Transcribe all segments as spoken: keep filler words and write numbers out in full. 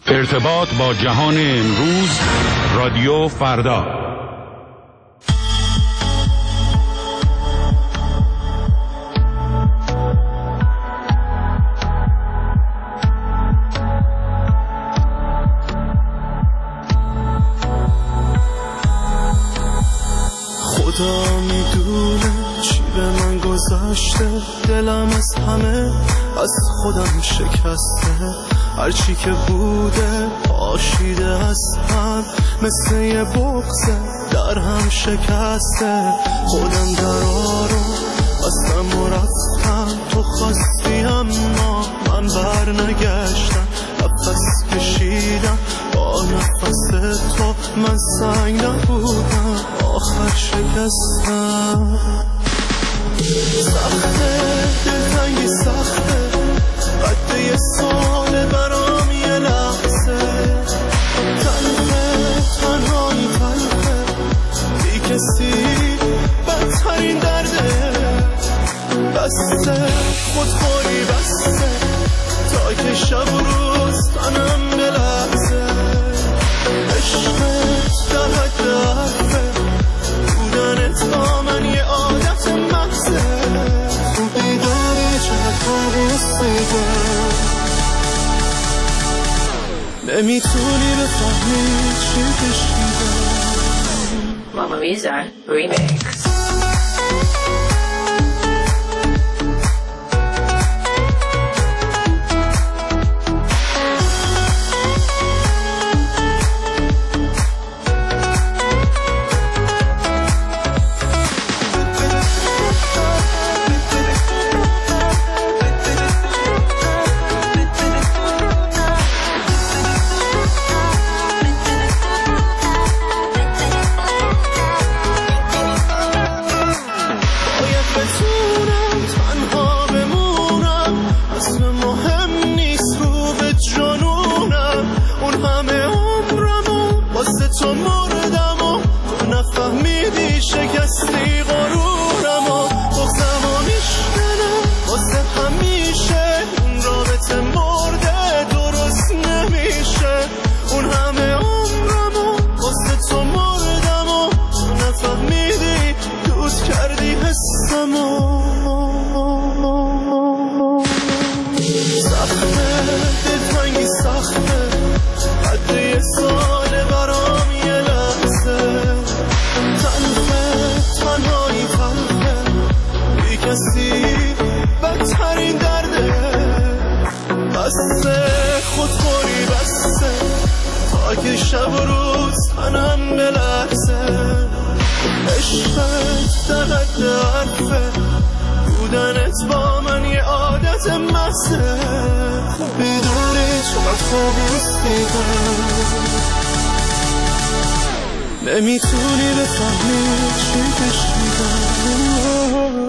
ارتباط با جهان امروز، رادیو فردا. خدا میدونه چی به من گذشته، دلم از همه از خودم شکسته، هرچی که بوده پاشیده از هم، مثل یه بغضه در هم شکسته. خودم درا رو بستم و رفتم، تو خواستی اما من بر نگشتم، نفس کشیدم با نفس تو، من سنگ نبودم آخر شکستم. سخته دلتنگی سخته، قد یه سال برام یه لحظه، تنها تنهایی تلخه، بی کسی بدترین درده، بسته خودخوری بسته، تا که شب و روز تنم بلحظه، عشقت در حد حرفه، بودنت با من یه عادت محضه، تو بیداری چقدر رسیده، نمیتونی بفهمی چی کشیده. Mama Visa Remix. شب و روز تنم بلرزه، عشقت در حد حرفه، بودنت با من یه عادت محضه، بیداری چقدر خوب رسیده، نمیتونی بفهمی چی کشیدم.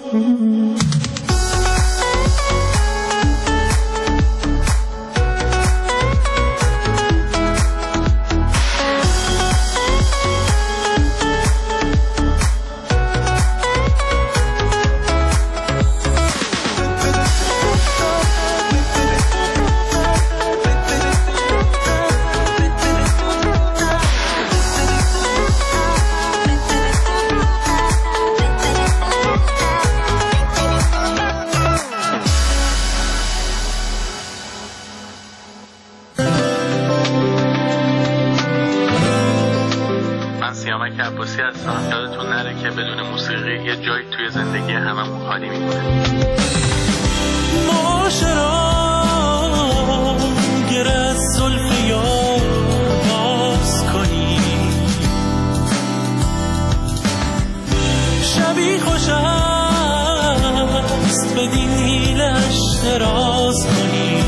سیامک عباسی هستم. یادتون نره که بدون موسیقی یه جایی توی زندگی هممون خالی میمونه. معاشرا گره از زلف یار باز کنی، شبی خوش است به دیلش دراز کنی.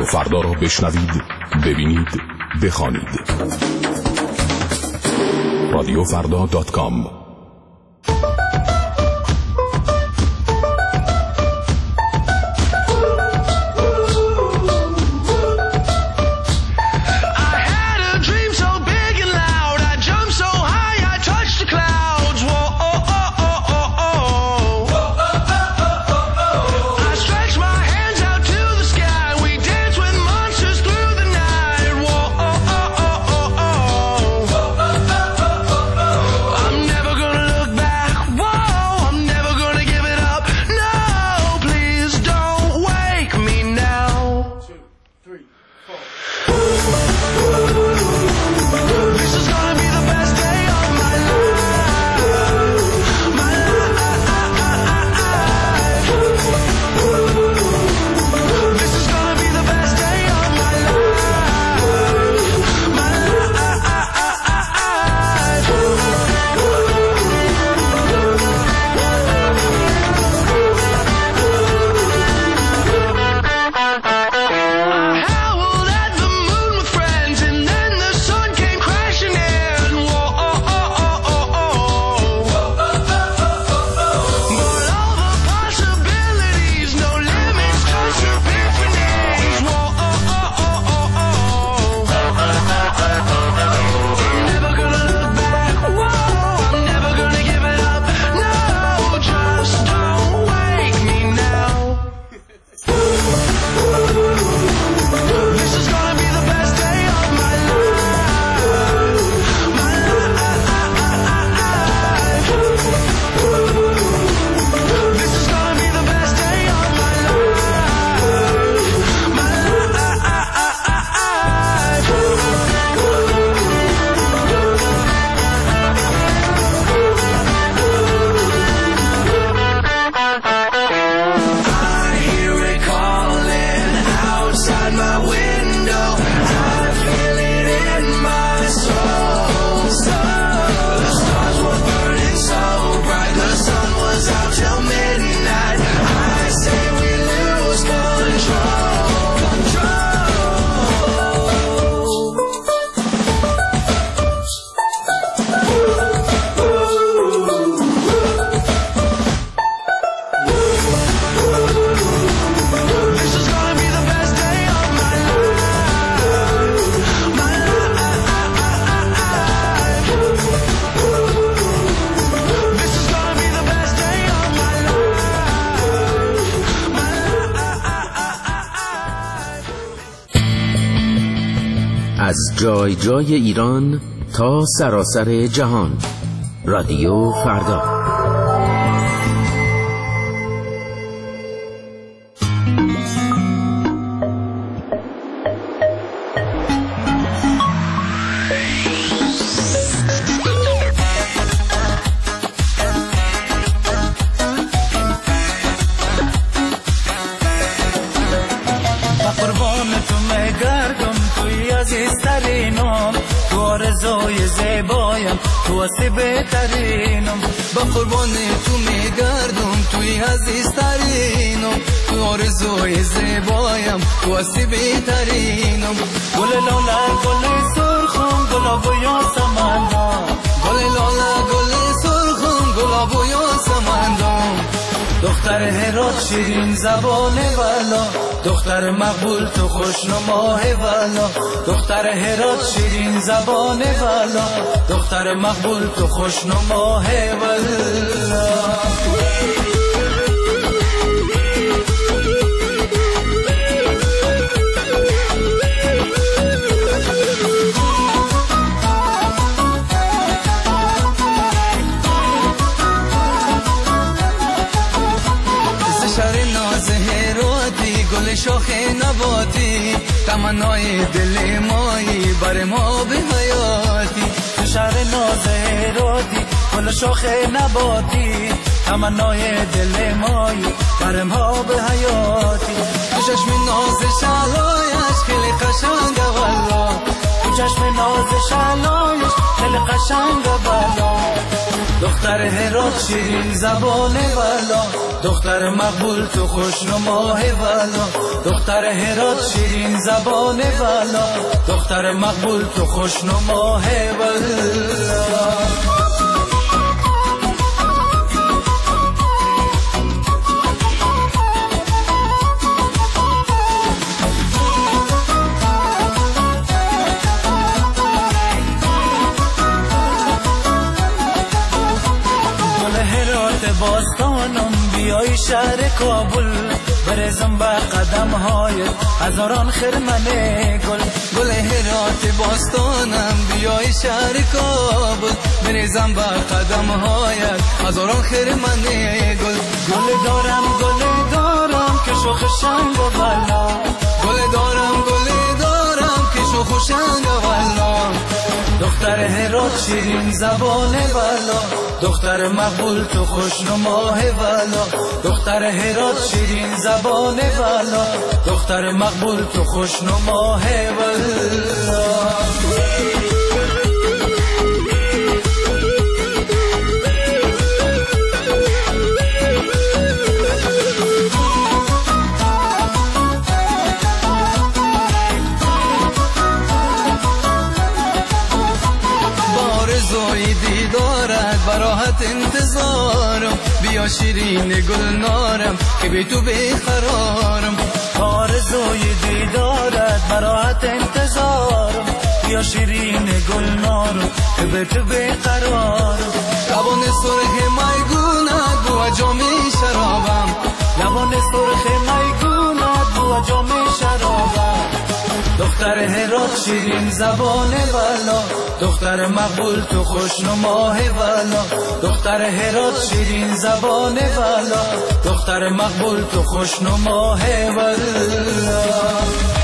فردا را بشنوید، ببینید، بخوانید. رادیو فردا دات کام. از جای جای ایران تا سراسر جهان. رادیو فردا. تو واسه بهترینم، با قربان تو میگردم، توی عزیزترینم، تو آرزوی زیبایم، تو واسه بهترینم. گل لاله گل سرخم، گلاب و یاسمندم، گل لاله گل سرخم، گلاب و یاسمندم. دختر هرات شیرین زبان والا، دختر مقبول تو خوشنماه والا، دختر هرات شیرین زبان والا، دختر مقبول تو خوشنماه والا. گل شاخ نباتی، تمنای دل مایی، بر ما به حیاتی. تو شهر ناز هراتی، گل شاخ نباتی، تمنای دل مایی، بر ما به حیاتی. تو چشم ناز شلایش خیلی قشنگه والا، تو چشم ناز شلایش خیلی قشنگه والا. دختر هرات شیرین زبان والا، دختر مقبول تو خوشنماه والا، دختر هرات شیرین زبان والا، دختر مقبول تو خوشنماه والا. باستانم بیای شهر کابل، برزم به قدم های هزاران خرمن گل. گل هرات باستانم بیای شهر کابل، برزم به قدم های هزاران خرمن گل. گل دارم گل دارم که شوخ شنگ و بلا، گل دارم گل دارم که شوخ شنگ و بلا. دختر هرات شیرین زبان والا، دختر مقبول تو خوشنماه والا، دختر هرات شیرین زبان والا، دختر مقبول تو خوشنماه والا. آرزوی دیدارت براحت انتظارم، بیا شیرین گلنارم که به تو بیقرارم. آرزوی دیدارت براحت انتظارم، بیا شیرین گلنارم که به تو بیقرارم. لبان سرخ میگونت بو جام شرابم، لبان سرخ میگونت بو جام شرابم. دختر هرات شیرین زبان والا، دختر مقبول تو خوشنماه والا، دختر هرات شیرین زبان والا، دختر مقبول تو خوشنماه والا.